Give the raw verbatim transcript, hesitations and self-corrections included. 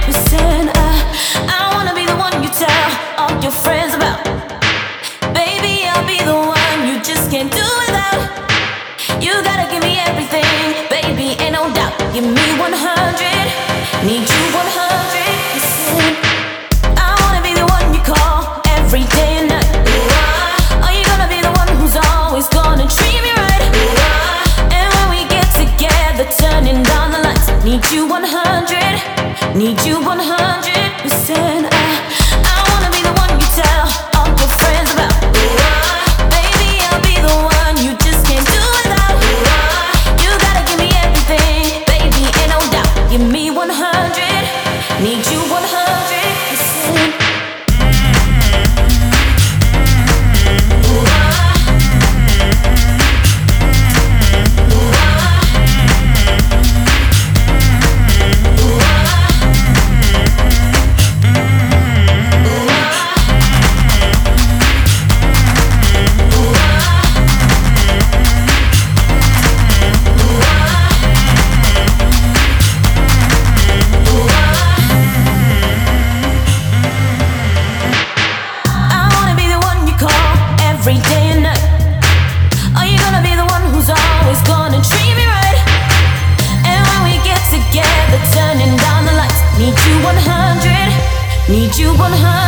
Listen, I, I wanna be the one you tell all your friends about. Baby, I'll be the one you just can't do without. You gotta give me everything, baby, ain't no doubt. Give me one hundred, need you one hundred. Listen, I wanna be the one you call every day and night. Are you gonna be the one who's always gonna treat me right? And when we get together, turning down the lights, need you one hundred, need you one hundred. Listen, I, I wanna be the one you tell all your friends about. Baby, I'll be the one you just can't do without. You gotta give me everything, baby, ain't no doubt. Give me one hundred, need you one hundred. Listen. Every day and night. Are you gonna be the one who's always gonna treat me right? And when we get together, turning down the lights, need you one hundred, need you one hundred.